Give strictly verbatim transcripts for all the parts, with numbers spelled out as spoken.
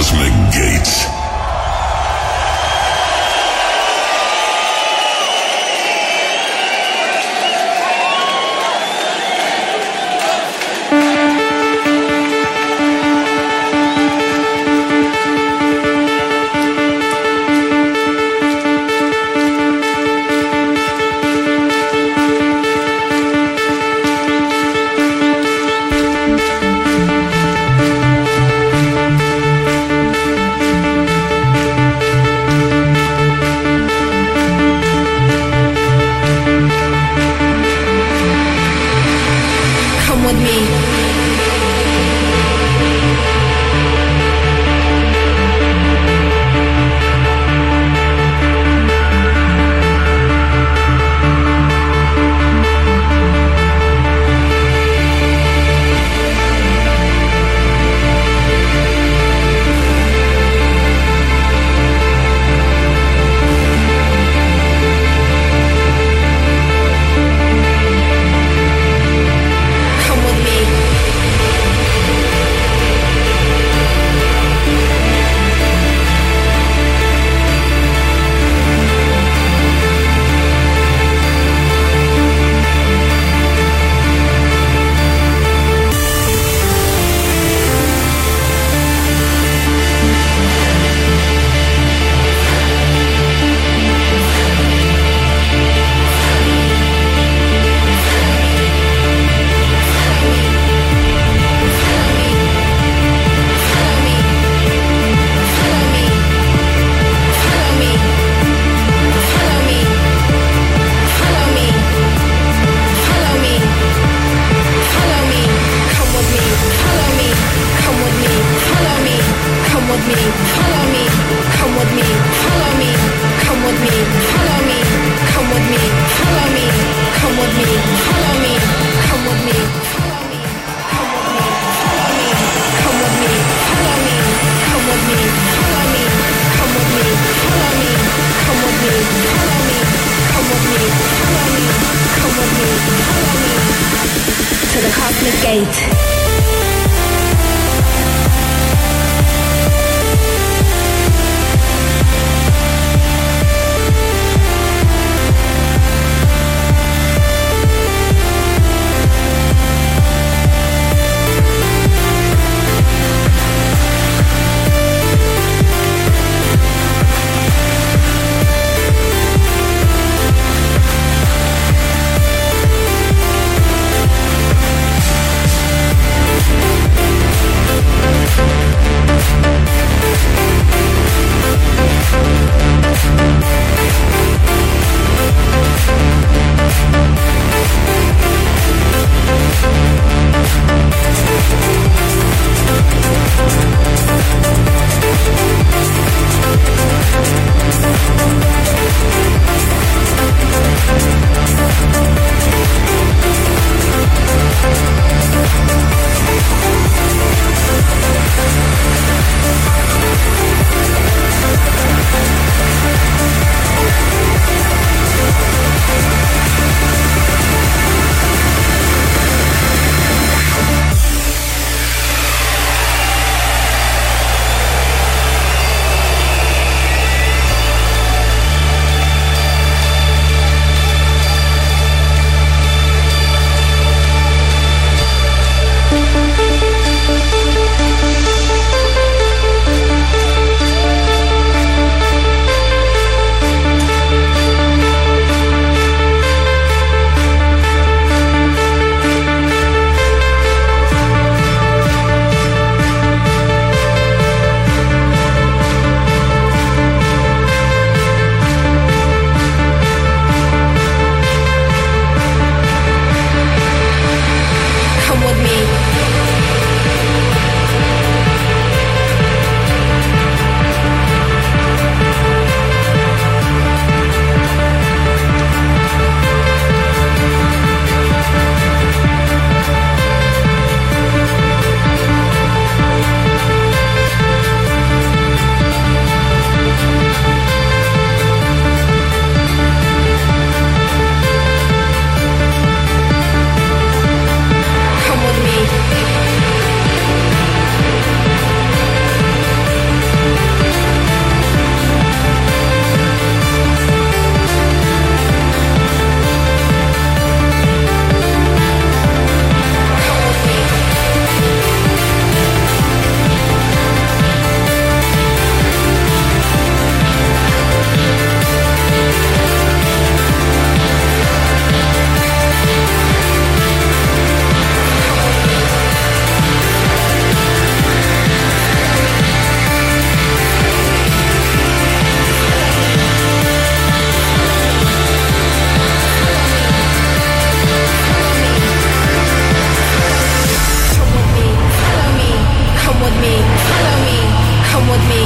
Cosmic Gate.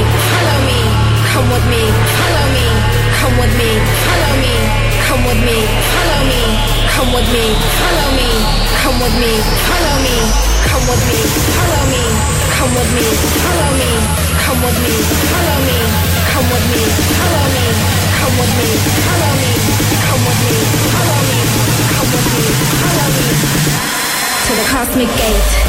follow me, come with me, follow me, come with me, follow me, come with me, follow me, come with me, follow me, come with me, follow me, come with me, follow me, come with me, follow me, come with me, follow me, come with me, follow me, come with me, follow me, come with me, follow me, come with me, follow me, to the cosmic gate.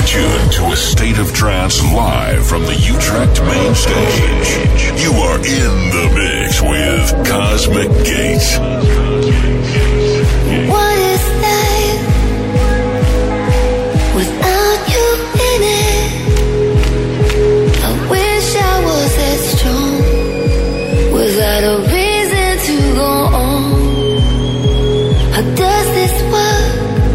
You're tuned to a State of Trance live from the Utrecht main stage. You are in the mix with Cosmic Gate. What is life without you in it? I wish I was that strong. Was that a reason to go on? How does this work?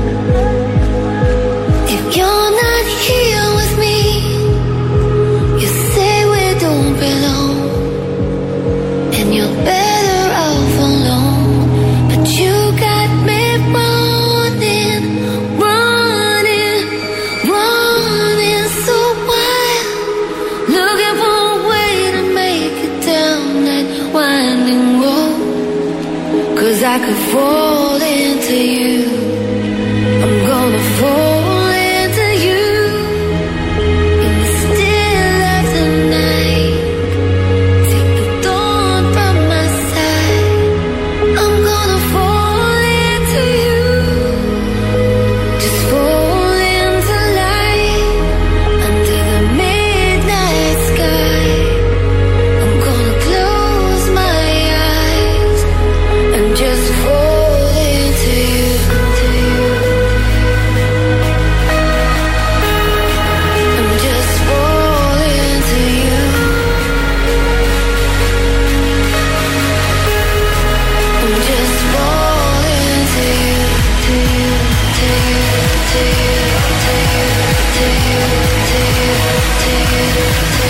If you're not here with me, you say we don't belong, and you're better off alone. But you got me running, running, running so wild, looking for a way to make it down that winding road. 'Cause I could fall into you, I'm gonna fall into you in the still of the night. Take the dawn from my side, I'm gonna fall into you, just fall into light under the midnight sky. I'm gonna close my eyes and just fall into you. I'm just fall into you. I'm just fall into you, to you, to you, to you, to you, to you, to you, to you, to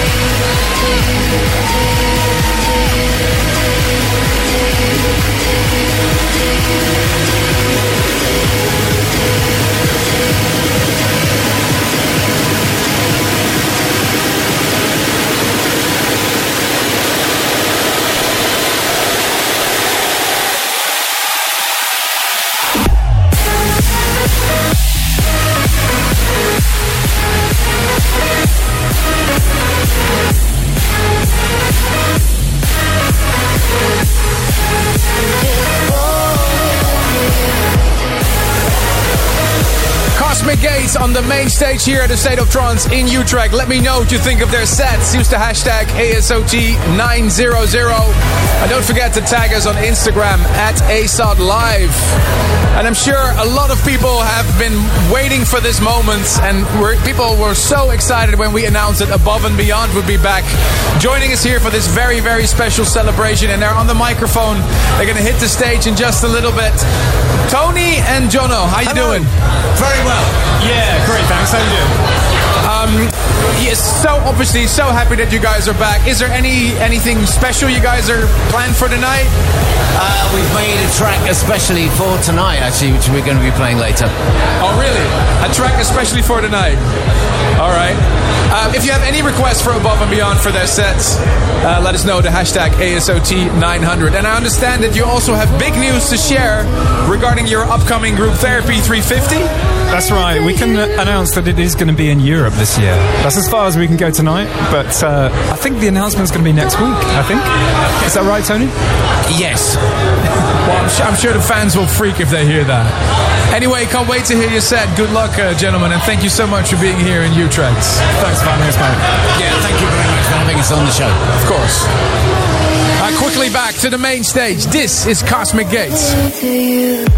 Cosmic Gate on the main stage here at the State of Trance in Utrecht. Let me know what you think of their sets. Use the hashtag A S O T nine hundred. And don't forget to tag us on Instagram at A S O T Live. And I'm sure a lot of people have been waiting for this moment, and we're, people were so excited when we announced that Above and Beyond would be back, joining us here for this very, very special celebration. And they're on the microphone. They're going to hit the stage in just a little bit. Tony and Jono, how you Hello. doing? Very well. Yeah, great, thanks. How you doing? Um, yes, so obviously so happy that you guys are back. Is there any anything special you guys are planned for tonight? Uh, we've made a track especially for tonight, actually, which we're going to be playing later. Oh, really? A track especially for tonight. All right. Um, if you have any requests for Above and Beyond for their sets, uh, let us know. The hashtag A S O T nine hundred. And I understand that you also have big news to share regarding your upcoming group Therapy three fifty. That's right. We can uh, announce that it is going to be in Europe this year. That's as far as we can go tonight. But uh, I think the announcement's going to be next week, I think. Is that right, Tony? Yes. Well, I'm, su- I'm sure the fans will freak if they hear that. Anyway, can't wait to hear your set. Good luck, uh, gentlemen, and thank you so much for being here in Utrecht. Thanks for having us, mate. Yeah, thank you very much for having us on the show. Of course. Uh, quickly back to the main stage. This is Cosmic Gates. To you.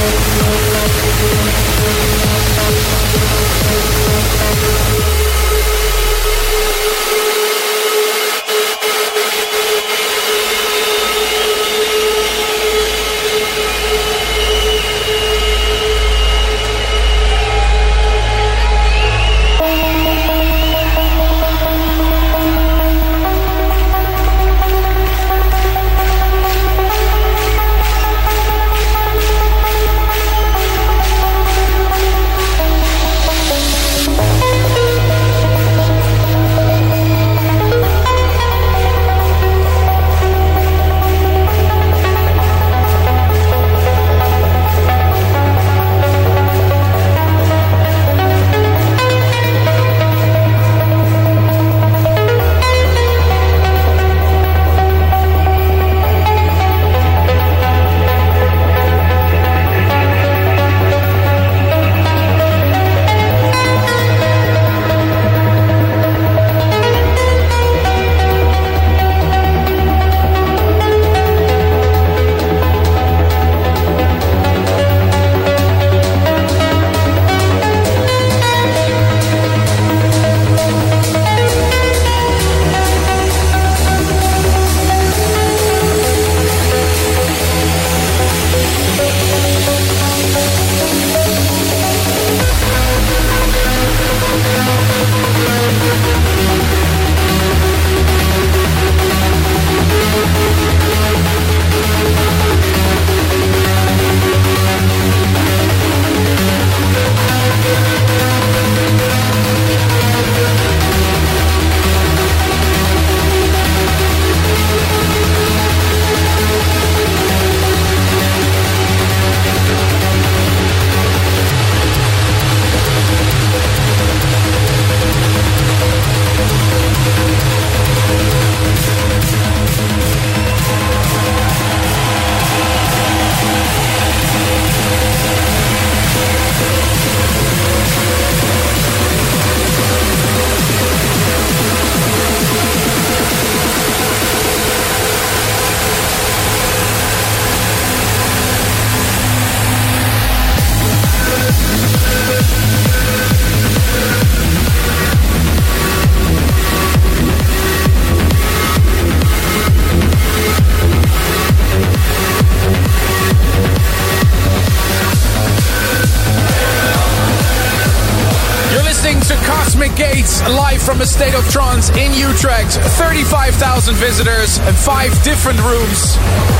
Gates live from a State of Trance in Utrecht. thirty-five thousand visitors and five different rooms.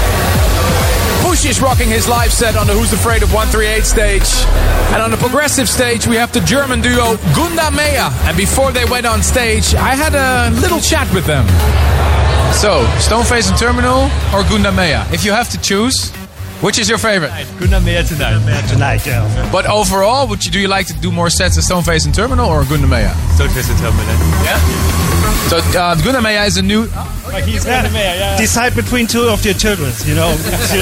Push is rocking his live set on the Who's Afraid of one thirty-eight stage. And on the progressive stage we have the German duo Gunda Mea. And before they went on stage I had a little chat with them. So, Stoneface and Terminal or Gunda Mea? If you have to choose, which is your favorite? Gunda Mea tonight. Mea tonight, yeah. But overall, would you do you like to do more sets of Stoneface and Terminal or Gunda Mea? Stoneface and Terminal. Yeah. So uh, Gunda Mea is a new. Oh, he's yeah. Gunda Mea, yeah. Decide between two of your children, you know.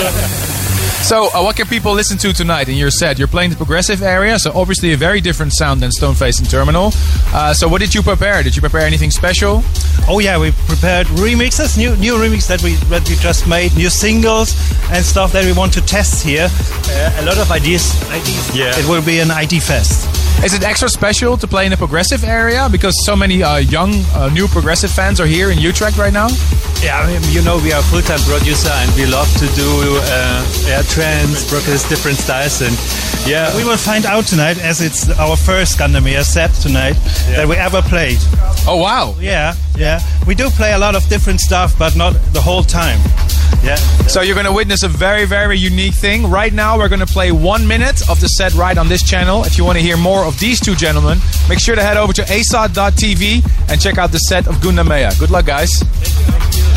So, uh, what can people listen to tonight in your set? You're playing the progressive area, so obviously a very different sound than Stoneface and Terminal. Uh, so, what did you prepare? Did you prepare anything special? Oh yeah, we prepared remixes, new new remixes that we that we just made, new singles and stuff that we want to test here. Uh, a lot of ideas. ideas. Yeah. It will be an I D fest. Is it extra special to play in a progressive area because so many uh, young, uh, new progressive fans are here in Utrecht right now? Yeah, I mean, you know, we are a full-time producer and we love to do uh, air trance, progressive, different styles, and yeah, we will find out tonight as it's our first Gunda Mea set tonight yeah. that we ever played. Oh wow! Yeah, yeah. We do play a lot of different stuff, but not the whole time. Yeah. So you're going to witness a very, very unique thing. Right now, we're going to play one minute of the set right on this channel. If you want to hear more of these two gentlemen, make sure to head over to A S O T dot T V and check out the set of Gunda Mea. Good luck, guys. Thank you.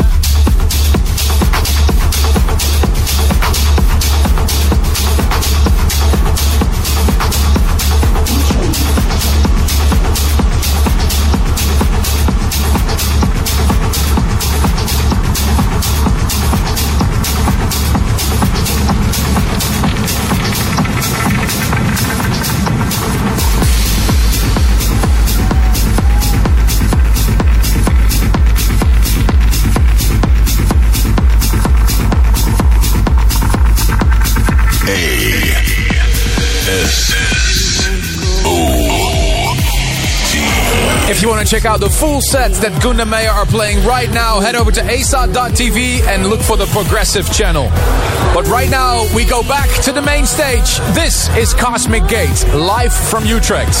A If you want to check out the full sets that Gunda Meyer are playing right now, head over to a s a t dot t v and look for the Progressive channel. But right now, we go back to the main stage. This is Cosmic Gate, live from Utrecht.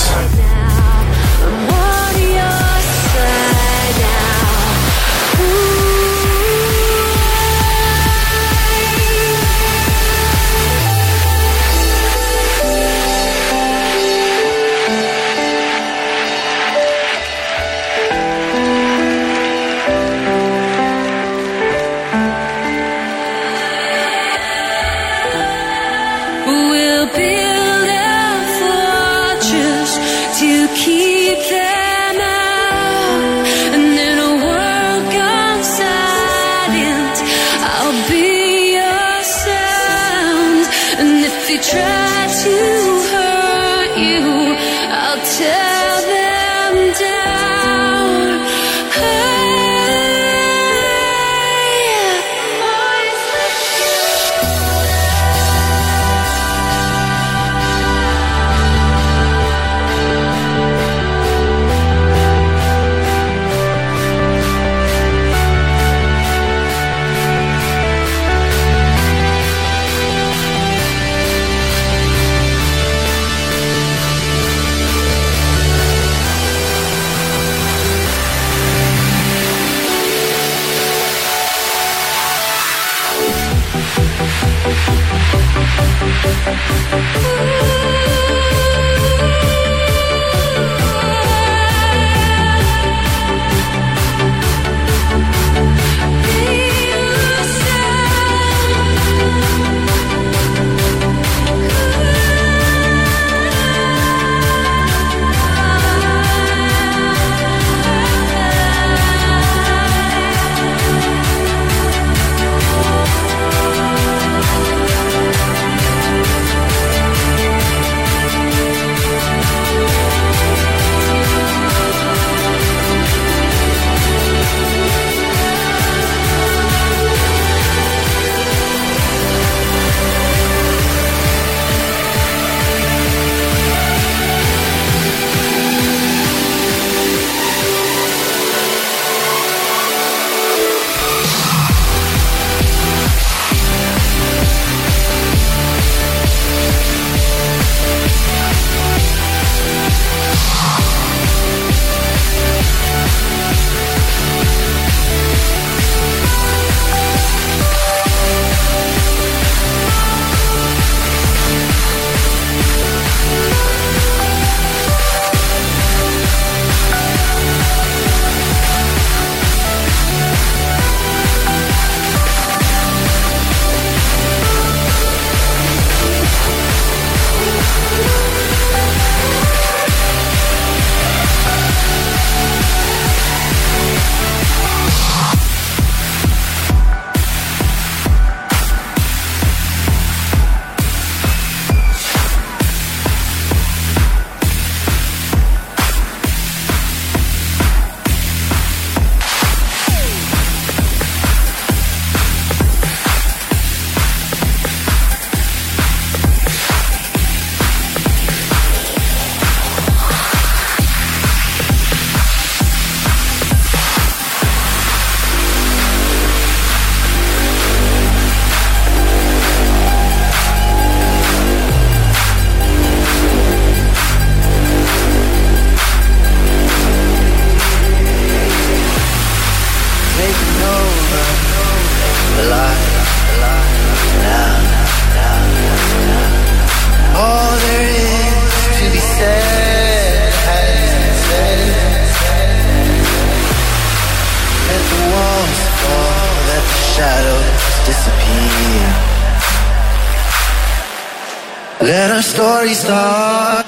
Let our story start.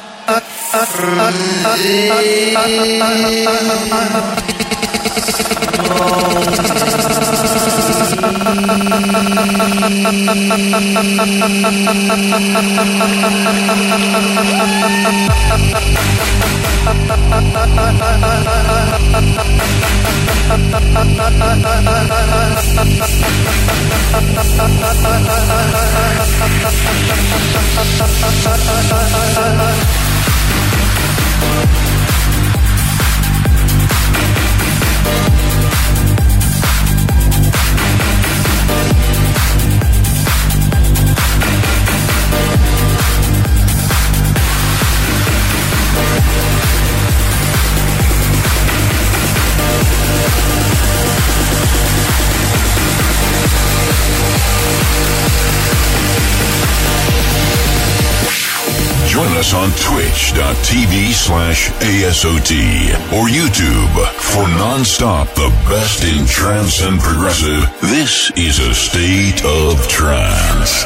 us on twitch.tv slash ASOT or YouTube for non-stop the best in trance and progressive. This is a State of Trance.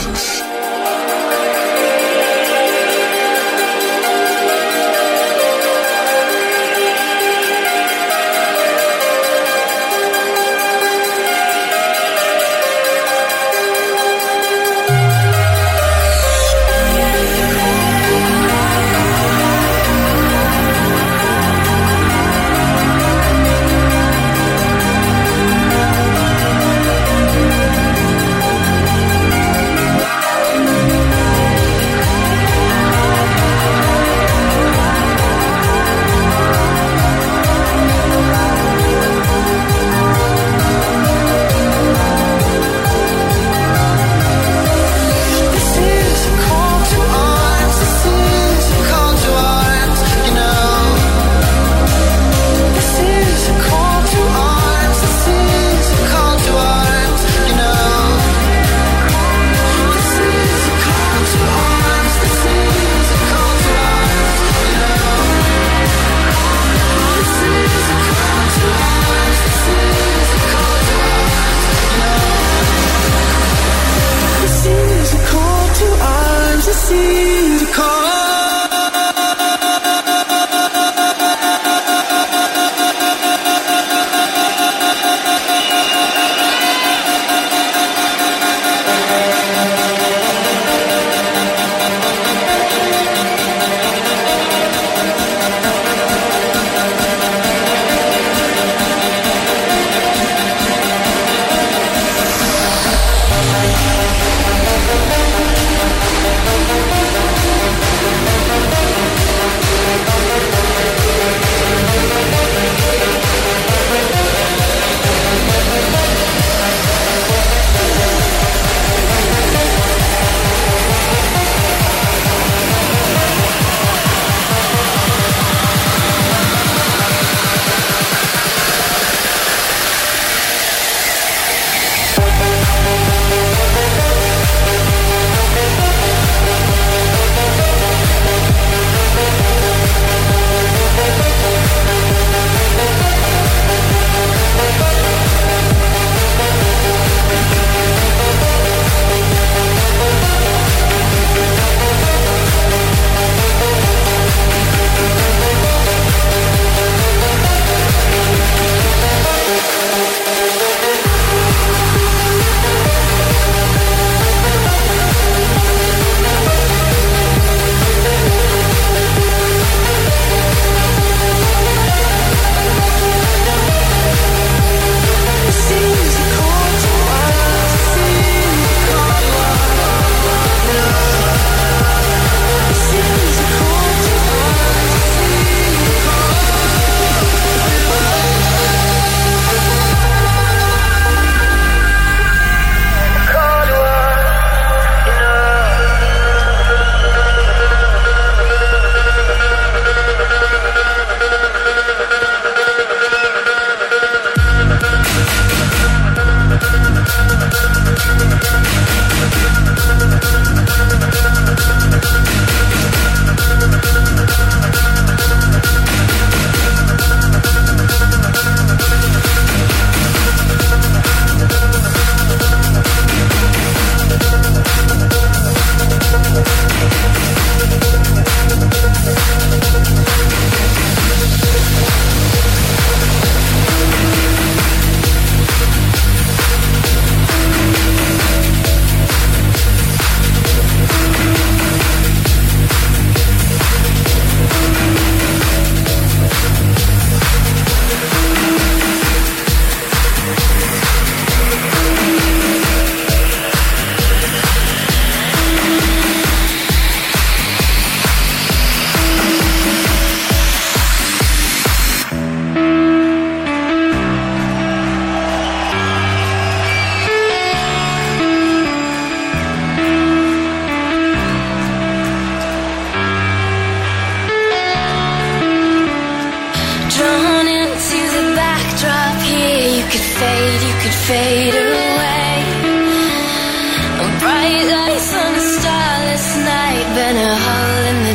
fade away. A bright lights on a starless night, been a hole in the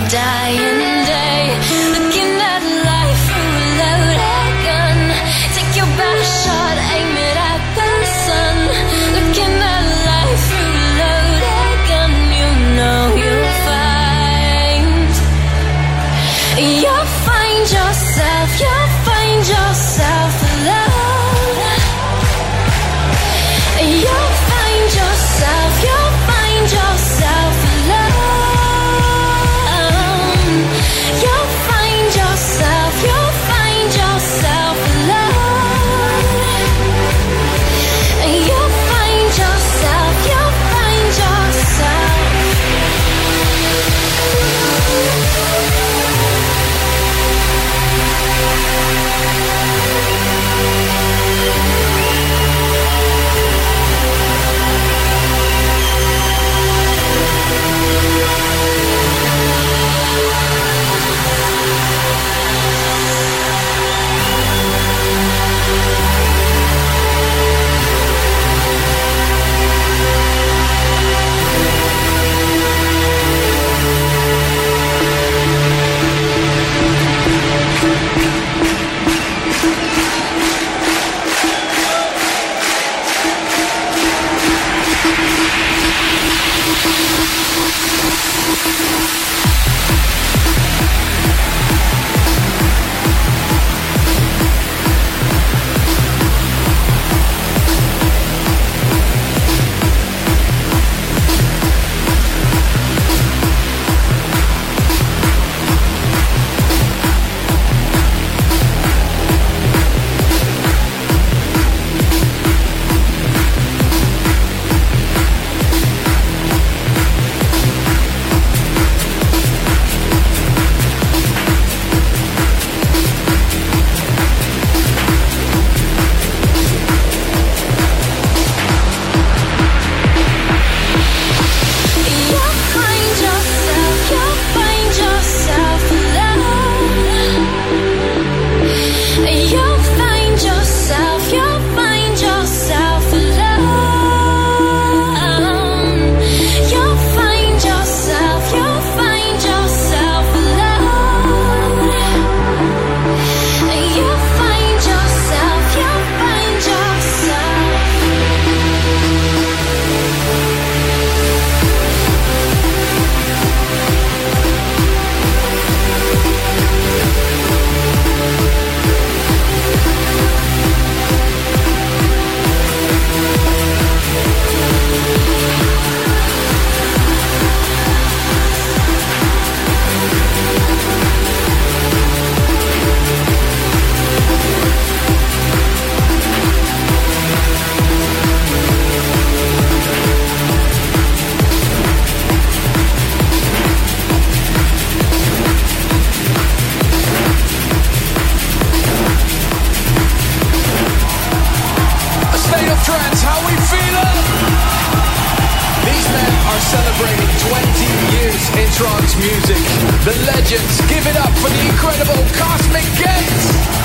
trance music. The legends, give it up for the incredible Cosmic Gate!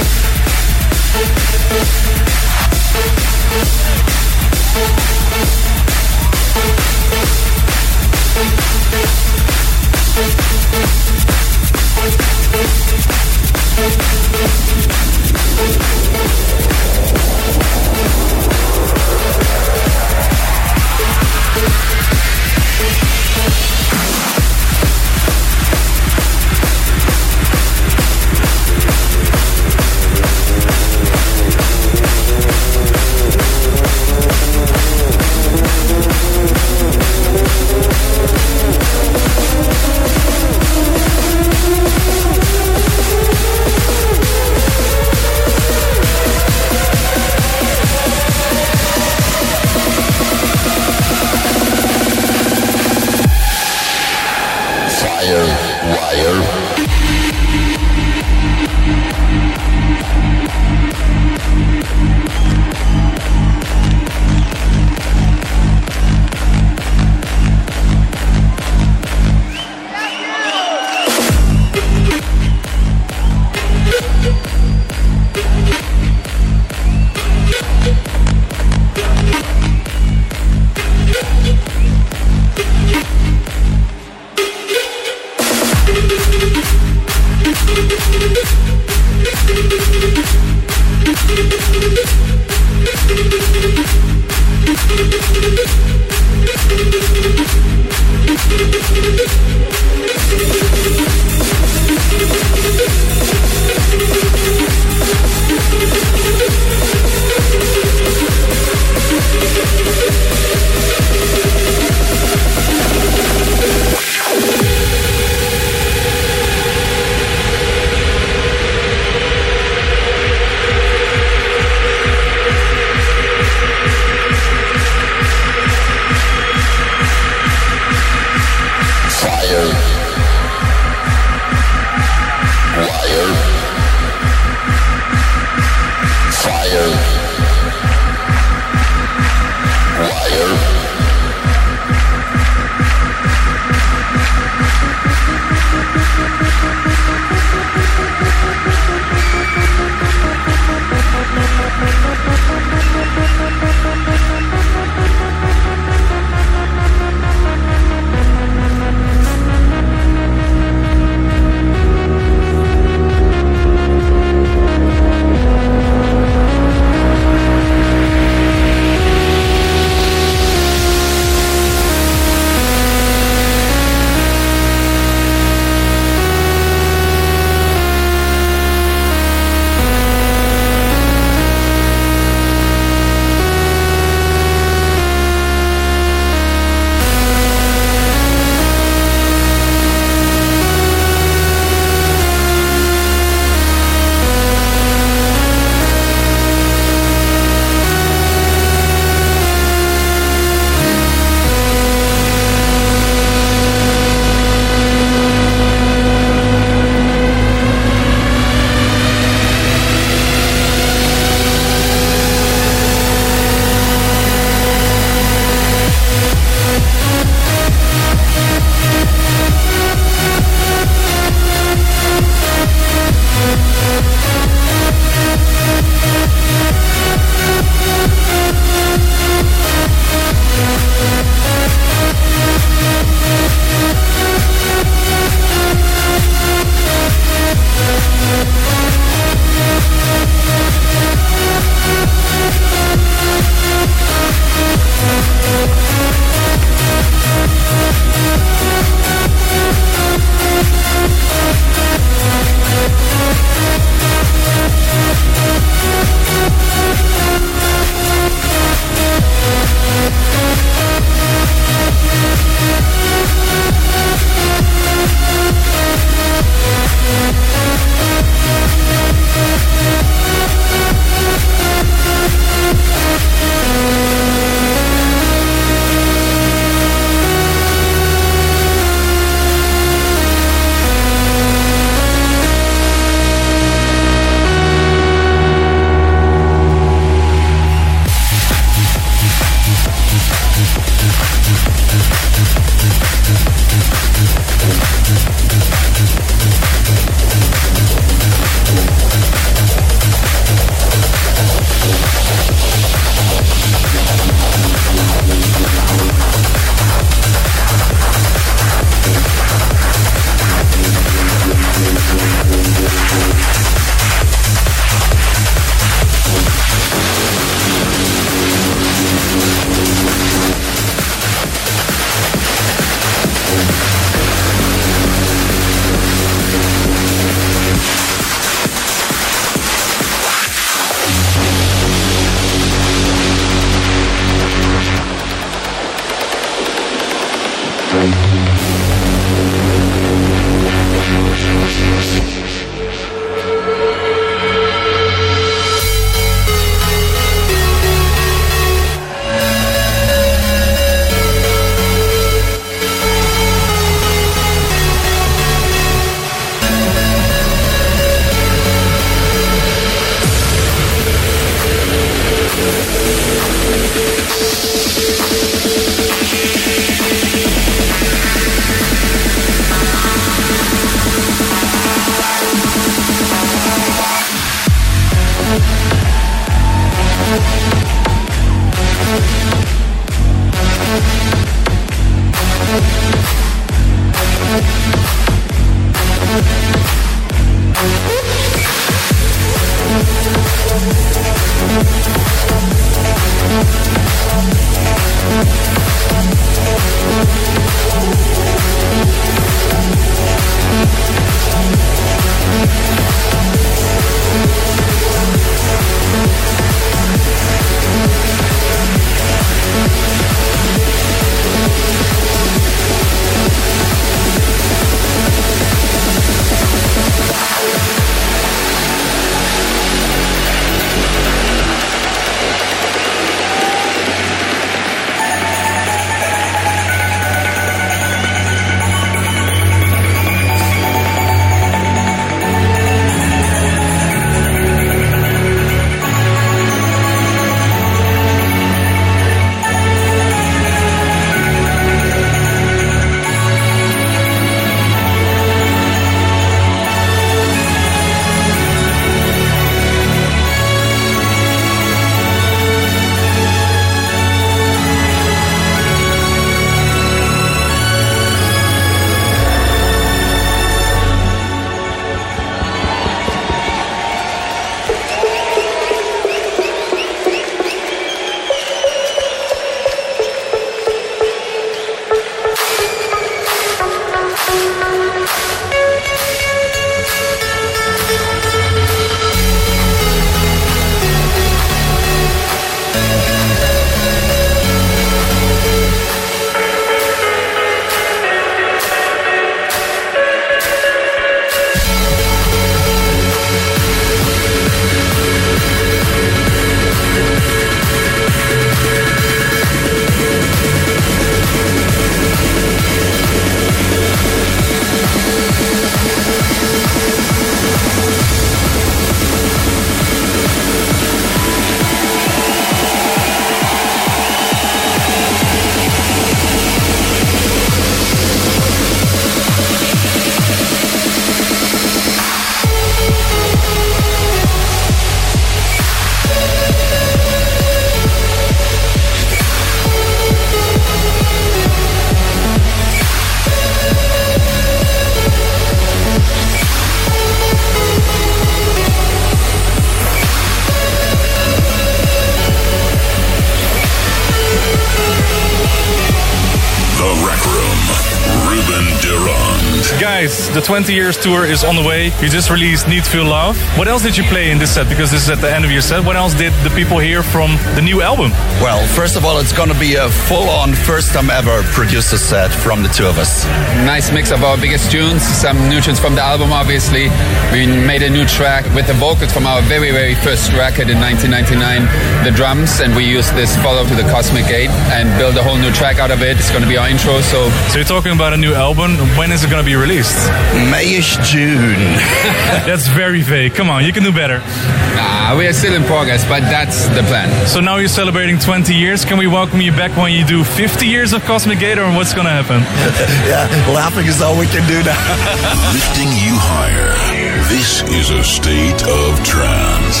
great. The twenty years tour is on the way. You just released Need Feel Love. What else did you play in this set? Because this is at the end of your set. What else did the people hear from the new album? Well, first of all, it's going to be a full-on, first-time ever producer set from the two of us. Nice mix of our biggest tunes, some new tunes from the album, obviously. We made a new track with the vocals from our very, very first record in nineteen ninety-nine, the drums, and we used this Follow to the Cosmic Gate and build a whole new track out of it. It's going to be our intro. So, so you're talking about a new album. When is it going to be released? Mayish June. That's very vague. Come on, you can do better. Nah, we are still in progress, but that's the plan. So now you're celebrating twenty years. Can we welcome you back when you do fifty years of Cosmic Gate, or what's going to happen? Yeah, laughing is all we can do now. Lifting you higher. This is a state of trance.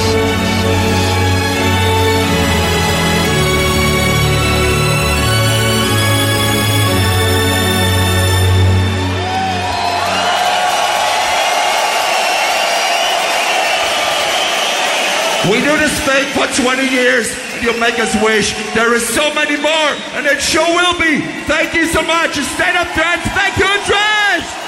We do this thing for twenty years. You make us wish there is so many more, and it sure will be. Thank you so much. State of Trance. Thank you, Trance.